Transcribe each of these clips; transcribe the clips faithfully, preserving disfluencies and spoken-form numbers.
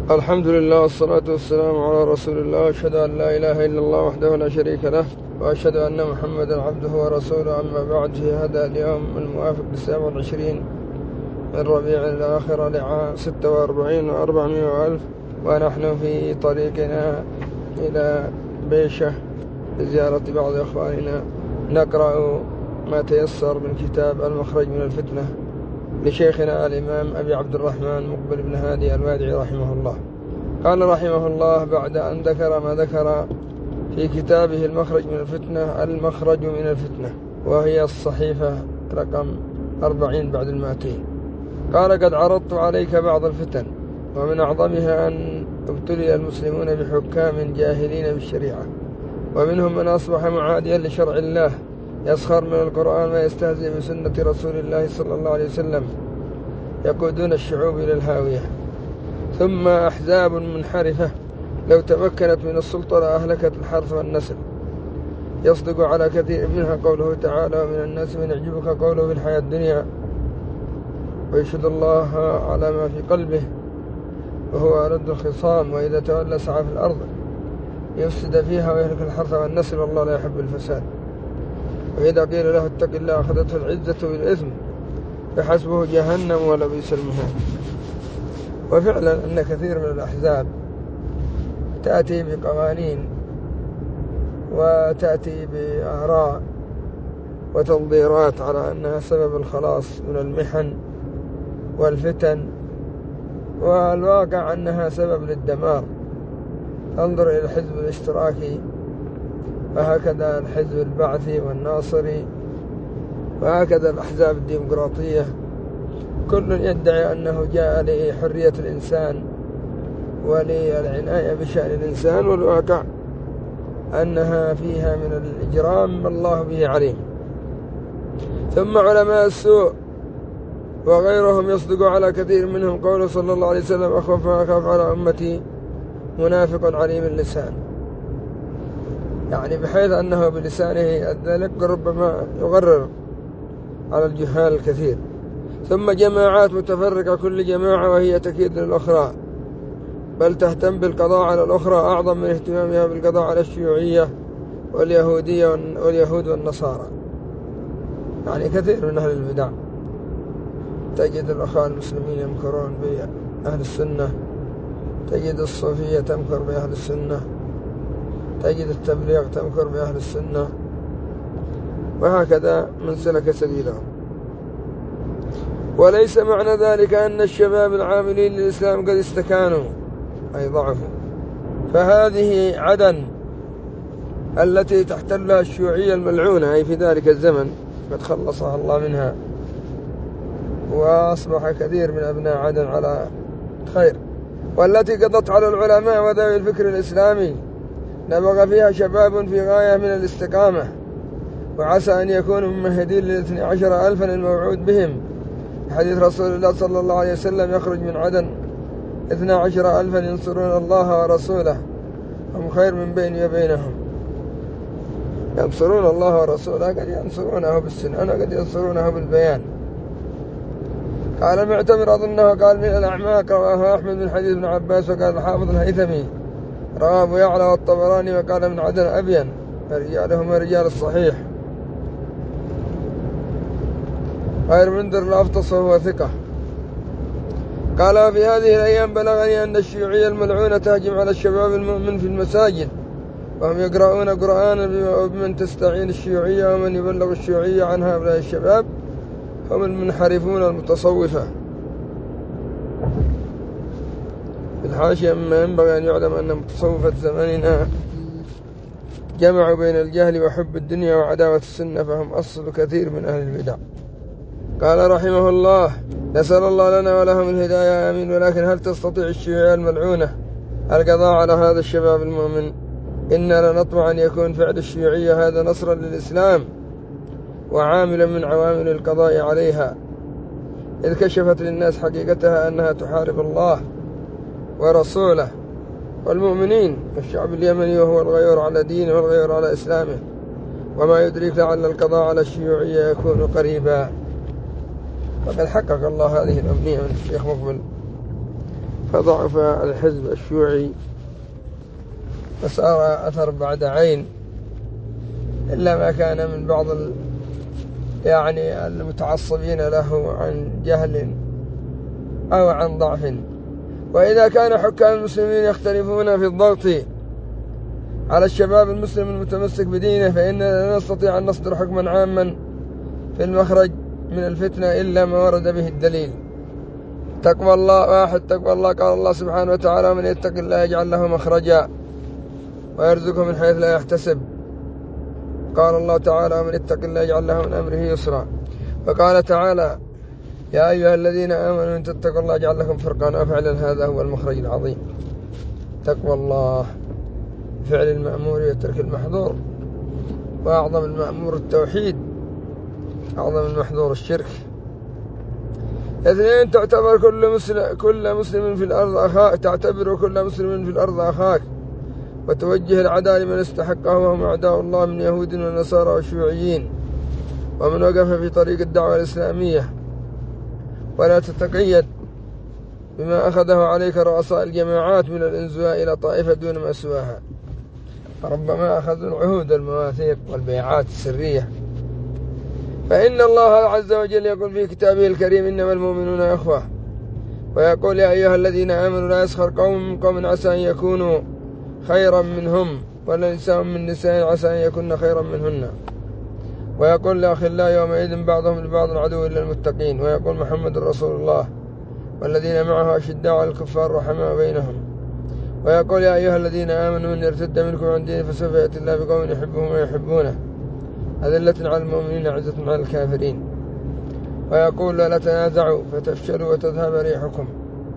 الحمد لله والصلاة والسلام على رسول الله، أشهد أن لا إله إلا الله وحده لا شريك له، وأشهد أن محمدا عبده ورسوله. أما بعد، في هذا اليوم الموافق للسابع والعشرين من ربيع الآخر لعام ستة وأربعين وأربعمائة وألف، ونحن في طريقنا إلى بيشة لزيارة بعض إخواننا، نقرأ ما تيسر من كتاب المخرج من الفتنة لشيخنا الإمام أبي عبد الرحمن مقبل بن هادي الوادعي رحمه الله. قال رحمه الله بعد أن ذكر ما ذكر في كتابه المخرج من الفتنة: المخرج من الفتنة، وهي الصحيفة رقم أربعين بعد المائتين. قال: قد عرضت عليك بعض الفتن، ومن أعظمها أن ابتلي المسلمون بحكام جاهلين بالشريعة، ومنهم من أصبح معاديا لشرع الله، يسخر من القرآن ويستهزئ بسنة رسول الله صلى الله عليه وسلم، يقودون الشعوب إلى الهاوية. ثم أحزاب منحرفة لو تمكنت من السلطة لأهلكت الحرث والنسل، يصدق على كثير منها قوله تعالى: ومن الناس من يعجبك قوله في الحياة الدنيا ويشهد الله على ما في قلبه وهو ألد الخصام، وإذا تولى سعى في الأرض يفسد فيها ويهلك الحرث والنسل، والله لا يحب الفساد. وإذا قيل له اتق الله أخذته العزة بالإثم فحسبه جهنم ولبئس المهاد. وفعلا أن كثير من الأحزاب تأتي بقوانين وتأتي بآراء وتنظيرات على أنها سبب الخلاص من المحن والفتن، والواقع أنها سبب للدمار. انظر إلى الحزب الاشتراكي، وهكذا الحزب البعثي والناصري، وهكذا الأحزاب الديمقراطية، كل يدعي أنه جاء لحرية الإنسان وللعناية بشأن الإنسان، والواقع أنها فيها من الإجرام ما الله به عليم. ثم علماء السوء وغيرهم يصدق على كثير منهم قوله صلى الله عليه وسلم: أخوف ما أخاف على أمتي منافق عليم اللسان، يعني بحيث أنه بلسانه ذلك ربما يغرر على الجهال الكثير. ثم جماعات متفرقة، كل جماعة وهي تكيد للأخرى، بل تهتم بالقضاء على الأخرى أعظم من اهتمامها بالقضاء على الشيوعية واليهودية واليهود والنصارى. يعني كثير من أهل البدع تجد الأخوان المسلمين يمكرون بأهل السنة، تجد الصوفية تمكر بأهل السنة، تجد التبليغ تمكر بأهل السنة، وهكذا من سلك سبيلهم. وليس معنى ذلك أن الشباب العاملين للإسلام قد استكانوا أي ضعفوا، فهذه عدن التي تحتلها الشيوعية الملعونة أي في ذلك الزمن قد خلصها الله منها، وأصبح كثير من أبناء عدن على خير. والتي قضت على العلماء وذوي الفكر الإسلامي نبغ فيها شباب في غاية من الاستقامة، وعسى أن يكونوا ممهدين للاثني عشر ألفا الموعود بهم. حديث رسول الله صلى الله عليه وسلم: يخرج من عدن اثني عشر ألفا ينصرون الله ورسوله، هم خير من بيني وبينهم. ينصرون الله ورسوله، قد ينصرونه بالسنة وقد ينصرونه بالبيان. قال المعتمر أظنه قال: من الأعماق، رواه أحمد من حديث ابن عباس. وقال الحافظ الهيثمي رواه أبو يعلى والطبراني، وقال من عدن أبين، رجالهم رجال الصحيح، غير منذر الأفطس وهو ثقة. قال: في هذه الأيام بلغني أن الشيوعية الملعونة تهجم على الشباب المؤمن في المساجد، وهم يقرؤون قرآنا، وبمن تستعين الشيوعية ومن يبلغ الشيوعية عن هؤلاء الشباب هم المنحرفون المتصوفة. في الحاشية مما ينبغي أن يعلم أن متصوفة زماننا جمعوا بين الجهل وحب الدنيا وعداوة السنة، فهم أصل كثير من أهل البدع. قال رحمه الله: نسأل الله لنا ولهم الهداية، آمين. ولكن هل تستطيع الشيوعية الملعونة القضاء على هذا الشباب المؤمن؟ إننا نطمع أن يكون فعل الشيوعية هذا نصرا للإسلام وعاملا من عوامل القضاء عليها، إذ كشفت للناس حقيقتها أنها تحارب الله ورسوله والمؤمنين والشعب اليمني، وهو الغيور على دينه والغيور على إسلامه. وما يدريك لعل القضاء على الشيوعية يكون قريبا. فقد حقق الله هذه الأمنية من الشيخ مقبل فضعف الحزب الشيوعي فصار أثر بعد عين، إلا ما كان من بعض يعني المتعصبين له عن جهل أو عن ضعف. وإذا كان حكام المسلمين يختلفون في الضغط على الشباب المسلم المتمسك بدينه، فإننا لا نستطيع أن نصدر حكما عاما في المخرج من الفتنة إلا ما ورد به الدليل. تقوى الله واحد، تقوى الله قال الله سبحانه وتعالى: من يتق الله يجعل له مخرجا ويرزقه من حيث لا يحتسب. قال الله تعالى: من يتق الله يجعل له من أمره يسرا. وقال تعالى: يا أيها الذين آمنوا إن تتقوا الله يجعل لكم فرقانا. وفعلا هذا هو المخرج العظيم، تقوى الله، فعل المأمور وترك المحظور، وأعظم المأمور التوحيد، أعظم المحظور الشرك. اثنين، تعتبر كل مسلم كل مسلم في الأرض أخاك تعتبر كل مسلم في الأرض أخاك وتوجه العداء لمن استحقه، وهم أعداء الله من يهود ونصارى وشيوعيين ومن وقف في طريق الدعوة الإسلامية. ولا تتقيد بما أخذه عليك رؤساء الجماعات من الانزواء إلى طائفة دون ما سواها، ربما أخذوا العهود والمواثيق والبيعات السرية. فإن الله عز وجل يقول في كتابه الكريم: إنما المؤمنون أخوة. ويقول: يا أيها الذين آمنوا لا يسخر قوم من قوم عسى أن يكونوا خيرا منهم ولا نساء من نساء عسى أن يكون خيرا منهن. ويقول: الأخلاء يومئذ بعضهم لبعض عدو إلا المتقين. ويقول محمد رسول الله والذين معه أشداء على الكفار رحماء بينهم. ويقول: يا أيها الذين آمنوا إن ارتد منكم عن دينه فسوف يأتي الله بقوم يحبهم ويحبونه أذلة على المؤمنين عزة على الكافرين. ويقول: لا تنازعوا فتفشلوا وتذهب ريحكم.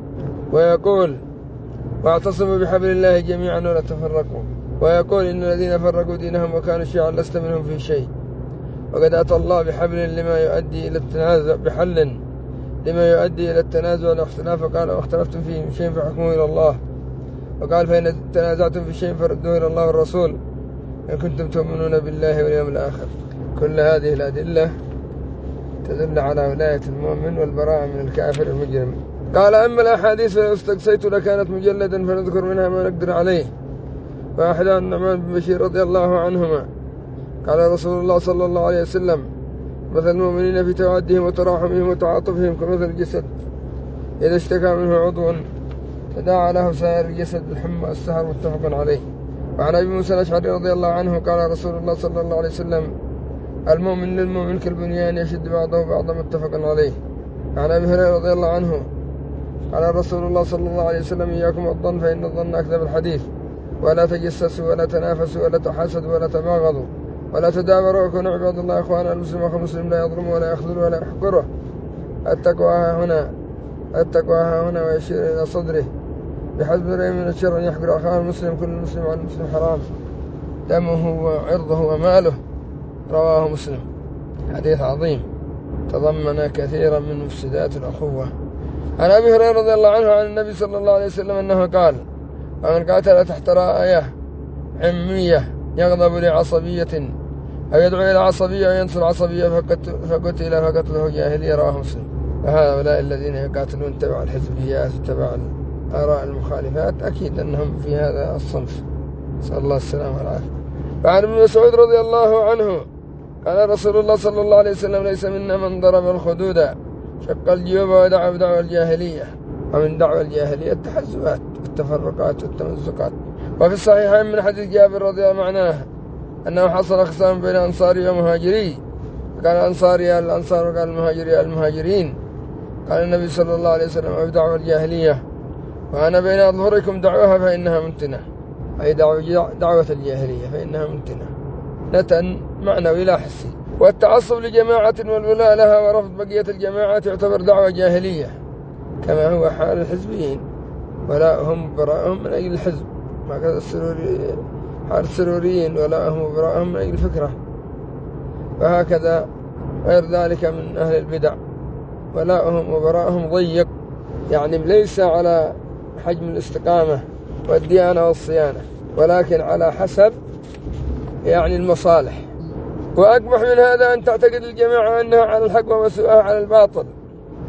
ويقول: واعتصموا بحبل الله جميعا ولا تفرقوا. ويقول: إن الذين فرقوا دينهم وكانوا شيعا لست منهم في شيء. وقد أتى الله بحبل لما يؤدي إلى التنازع بحل لما يؤدي إلى التنازع والاختلاف. وقال: واختلفتم فيه من شيء فحكمه إلى الله. وقال: فإن تنازعتم في شيء فردوه إلى الله والرسول إن كنتم تؤمنون بالله واليوم الآخر. كل هذه الأدلة تدل على ولاية المؤمن والبراءة من الكافر المجرم. قال: أما الأحاديث فلو استقصيت لكانت مجلدا فنذكر منها ما نقدر عليه. فأحد عن النعمان بن بشير رضي الله عنهما قال رسول الله صلى الله عليه وسلم: مثل المؤمنين في توادهم وتراحمهم وتعاطفهم كمثل الجسد إذا اشتكى منه عضو تداعى له سائر الجسد بالحمى والسهر، متفق عليه. وعن أبي موسى الأشعري رضي الله عنه قال رسول الله صلى الله عليه وسلم: المؤمن للمؤمن كالبنيان يشد بعضه بعضا، متفق عليه. وعن أبي هريرة رضي الله عنه قال رسول الله صلى الله عليه وسلم: إياكم الظن فإن الظن أكذب الحديث، ولا تجسسوا ولا تنافسوا ولا تحاسدوا ولا تباغضوا ولا تدابروا، وكونوا عباد الله إخوانا. المسلم أخو مسلم لا يظلم ولا يخذل ولا يحقره. التقوى ها هنا التقوى ها هنا ويشير إلى صدره. بحسب امرئ من الشر أن يحقر أخاه المسلم. كل المسلم على المسلم حرام، دمه وعرضه وماله. رواه مسلم. حديث عظيم تضمن كثيرا من مفسدات الأخوة. عن أبي هريرة رضي الله عنه عن النبي صلى الله عليه وسلم أنه قال: ومن قاتل تحت راية عمية يغضب لعصبية أو يدعو إلى عصبية أو ينصر عصبية فقتل فقتله جاهلية. رواه مسلم. وهؤلاء الذين يقاتلون تبع الحزبيات وتبع الآراء المخالفات أكيد أنهم في هذا الصنف، نسأل الله السلامة والعافية. وعن ابن مسعود رضي الله عنه قال رسول الله صلى الله عليه وسلم: ليس منا من ضرب الخدود شق الجيوب ودعا بدعوى الجاهلية. ومن دعوى الجاهلية التحزبات والتفرقات والتمزقات. وفي الصحيحين من حديث جابر رضي الله عنه أنه حصل خصام بين أنصاري ومهاجري، قال الأنصاري الأنصار وقال المهاجري المهاجرين. قال النبي صلى الله عليه وسلم: أو دعوى الجاهلية وأنا بين أظهركم دعوها فإنها منتنة، أي دعوة الجاهلية فإنها منتنة، نتن معنوي لا حسي. والتعصب لجماعة والولاء لها ورفض بقية الجماعات يعتبر دعوة جاهلية، كما هو حال الحزبيين، ولاءهم وبراءهم من أجل الحزب، وهكذا السروري حال السروريين ولاءهم وبراءهم من أجل الفكرة، وهكذا غير ذلك من أهل البدع ولاءهم وبراءهم ضيق، يعني ليس على حجم الاستقامة والديانة والصيانة، ولكن على حسب يعني المصالح. وأقبح من هذا أن تعتقد الجماعة أنها على الحق ومسؤولها على الباطل،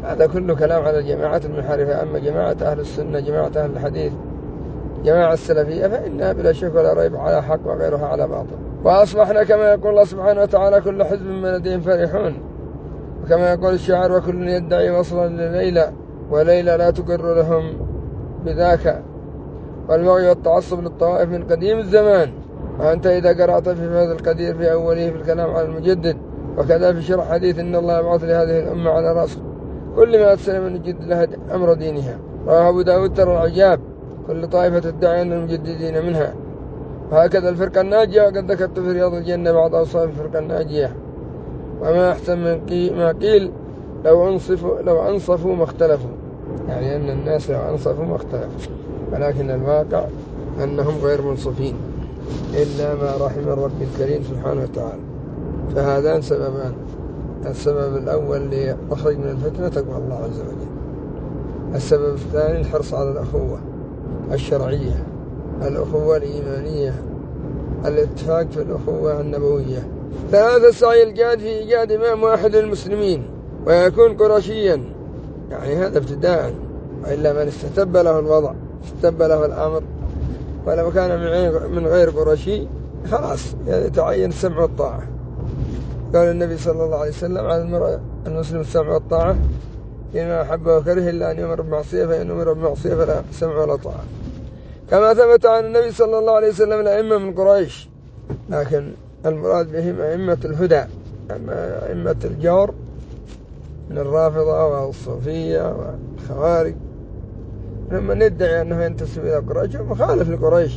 هذا كله كلام على الجماعات المنحرفة. أما جماعة أهل السنة، جماعة أهل الحديث، جماعة السلفية، فإنها بلا شك ولا ريب على حق وغيرها على باطل. وأصبحنا كما يقول الله سبحانه وتعالى كل حزب من لديهم فرحون، وكما يقول الشاعر وكل يدعي وصلا لليلى وليلى لا تقر لهم بذاك، والبغي والتعصب للطوائف من قديم الزمان. وأنت إذا قرأت في هذا القدير في أوله في الكلام على المجدد، وكذا في شرح حديث إن الله يبعث لهذه الأمة على رأس كل ما أتسلم من يجد لها أمر دينها. رواه أبو داود ترى العجاب كل طائفة تدعي أن المجددين منها. وهكذا الفرقة الناجية، وقد ذكرت في رياض الجنة بعض أوصاف الفرقة الناجية. وما أحسن من ما قيل لو أنصفوا لو أنصفوا ما اختلفوا، يعني أن الناس لو أنصفوا ما اختلفوا، ولكن الواقع أنهم غير منصفين إلا ما رحم الرب الكريم سبحانه وتعالى. فهذان سببان: السبب الأول لأخرج من الفتنة تقوى الله عز وجل، السبب الثاني الحرص على الأخوة الشرعية، الأخوة الإيمانية، الاتفاق في الأخوة النبوية. ثلاثة السعي الجاد في إيجاد إمام واحد للمسلمين ويكون قرشيا، يعني هذا ابتداء، وإلا من استتب له الوضع استتب له الأمر، ولو كان من غير قرشي خلاص يتعين السمع والطاعة. قال النبي صلى الله عليه وسلم على المرء المسلم السمع والطاعة فيما أحب وكره إلا أن يؤمر بمعصية، فإن أمر بمعصية فلا سمع ولا طاعة. كما ثبت عن النبي صلى الله عليه وسلم الأئمة من قريش، لكن المراد بهم أئمة الهدى، أما أئمة الجور من الرافضة والصوفية والخوارج لما ندعي أنه ينتسب إلى قريش مخالف لقريش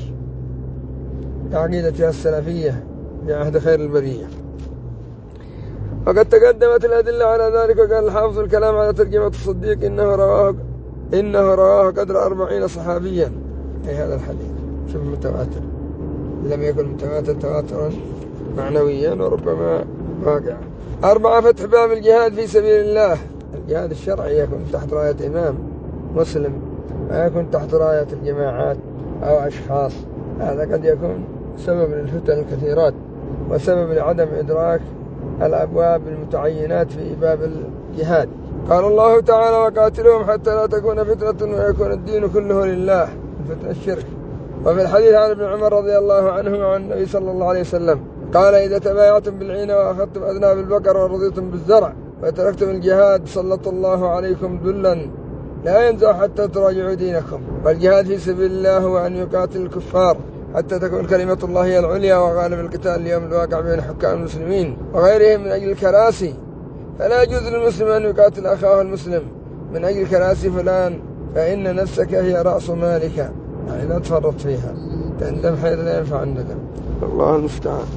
عقيدتها السلفية في عهد خير البرية. وقد تقدمت الأدلة على ذلك. وقال الحافظ الكلام على ترجمة الصديق إنه رواه إنه رواه قدر أربعين صحابيا أي هذا الحديث. شوف متواتر، لم يكن متواتر تواترا معنويا وربما واقعا. أربعة فتح باب الجهاد في سبيل الله. الجهاد الشرعي يكون تحت راية إمام مسلم، ما يكون تحت راية الجماعات أو أشخاص. هذا قد يكون سبب للفتن الكثيرات وسبب لعدم إدراك الأبواب المتعينات في باب الجهاد. قال الله تعالى وقاتلهم حتى لا تكون فتنة ويكون الدين كله لله، الفتنة الشرك. وفي الحديث عن ابن عمر رضي الله عنه عن النبي صلى الله عليه وسلم قال إذا تبايعتم بالعين وأخذتم أذناب البقر ورضيتم بالزرع وتركتم الجهاد سلط الله عليكم ذلا لا ينزع حتى تراجعوا دينكم. والجهاد في سبيل الله هو أن يقاتل الكفار حتى تكون كلمة الله هي العليا وغالب القتال اليوم الواقع بين حكام المسلمين وغيرهم من أجل الكراسي. فلا يجوز للمسلم أن يقاتل أخاه المسلم من أجل كراسي فلان، فإن نفسك هي رأس مالك، يعني لا تفرط فيها تندم حيث لا ينفع الندم. الله المستعان.